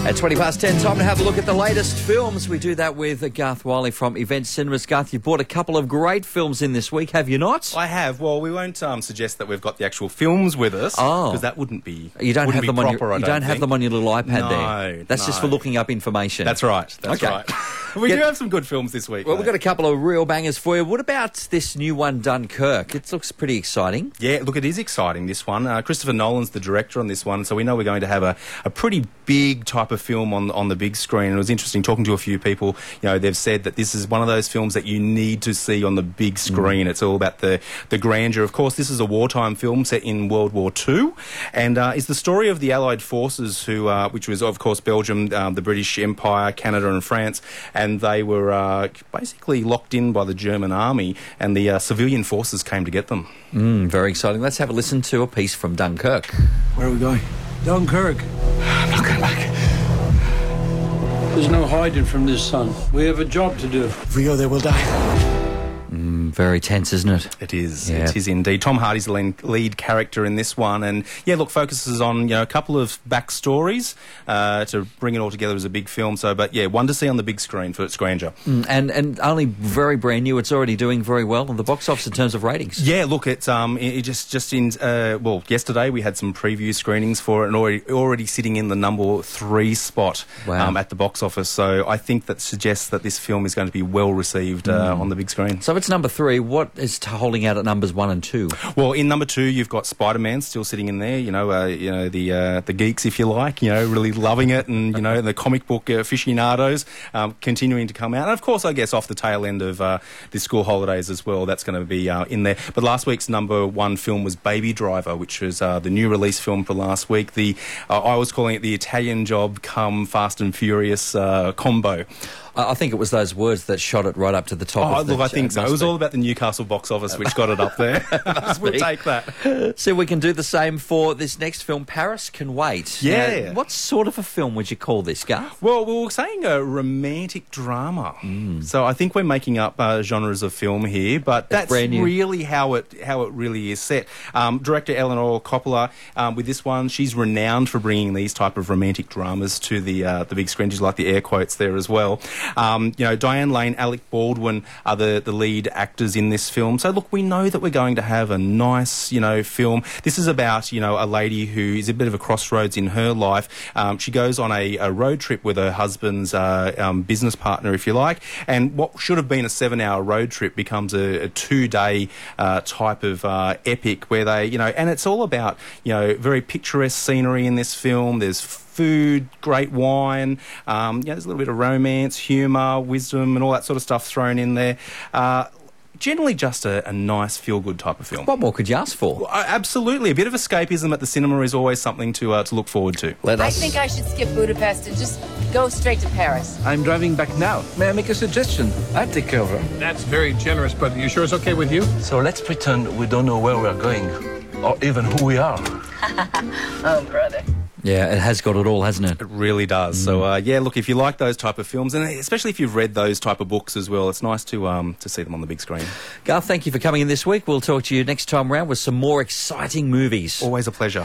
At 10:20, time to have a look at the latest films. We do that with Garth Wiley from Event Cinemas. Garth, you've bought a couple of great films in this week, have you not? I have. Well, we won't suggest that we've got the actual films with us, because that wouldn't be You don't have them on your little iPad there. No, That's just for looking up information. That's right. That's right. We do have some good films this week. Well, we've got a couple of real bangers for you. What about this new one, Dunkirk? It looks pretty exciting. Yeah, look, it is exciting, this one. Christopher Nolan's the director on this one, so we know we're going to have a pretty big type of film on the big screen. It was interesting talking to a few people. You know, they've said that this is one of those films that you need to see on the big screen. It's all about the grandeur. Of course, this is a wartime film set in World War II, and is the story of the Allied forces, which was, of course, Belgium, the British Empire, Canada and France, and they were basically locked in by the German army, and the civilian forces came to get them. Very exciting. Let's have a listen to a piece from Dunkirk. Where are we going? Dunkirk. I'm not going back. There's no hiding from this, son. We have a job to do. If we go there, we'll die. Very tense, isn't it? It is. Yeah. It is indeed. Tom Hardy's the lead character in this one, and focuses on a couple of backstories to bring it all together as a big film. But one to see on the big screen for its grandeur. And only very brand new. It's already doing very well in the box office in terms of ratings. Yeah, look, it's yesterday we had some preview screenings for it, and already sitting in the number 3 spot at the box office. So I think that suggests that this film is going to be well received on the big screen. So it's number 3. What is holding out at numbers 1 and 2? Well, in number 2, you've got Spider-Man still sitting in there. The geeks, if you like, really loving it, and the comic book aficionados continuing to come out. And of course, I guess off the tail end of the school holidays as well, that's going to be in there. But last week's number 1 film was Baby Driver, which was the new release film for last week. I was calling it the Italian Job come Fast and Furious combo. I think it was those words that shot it right up to the top. I think so. It was all about the Newcastle box office, which got it up there. We'll take that. So we can do the same for this next film, Paris Can Wait. Yeah. Now, what sort of a film would you call this, Garth? Well, we were saying a romantic drama. So I think we're making up genres of film here, but that's really how it really is set. Director Eleanor Coppola, with this one, she's renowned for bringing these type of romantic dramas to the big screen. She's like the air quotes there as well. Diane Lane, Alec Baldwin are the lead actors in this film. So look, we know that we're going to have a nice, film. This is about, a lady who is a bit of a crossroads in her life. She goes on a road trip with her husband's business partner, if you like, and what should have been a 7-hour road trip becomes a 2-day type of epic where they, and it's all about, very picturesque scenery in this film. There's food, great wine, there's a little bit of romance, humour, wisdom and all that sort of stuff thrown in there. Generally just a nice feel-good type of film. What more could you ask for? Well, absolutely. A bit of escapism at the cinema is always something to look forward to. I think I should skip Budapest and just go straight to Paris. I'm driving back now. May I make a suggestion? I'll take care of her. That's very generous, but you sure it's okay with you? So let's pretend we don't know where we're going, or even who we are. Oh, brother. Yeah, it has got it all, hasn't it? It really does. So, look, if you like those type of films, and especially if you've read those type of books as well, it's nice to see them on the big screen. Garth, thank you for coming in this week. We'll talk to you next time round with some more exciting movies. Always a pleasure.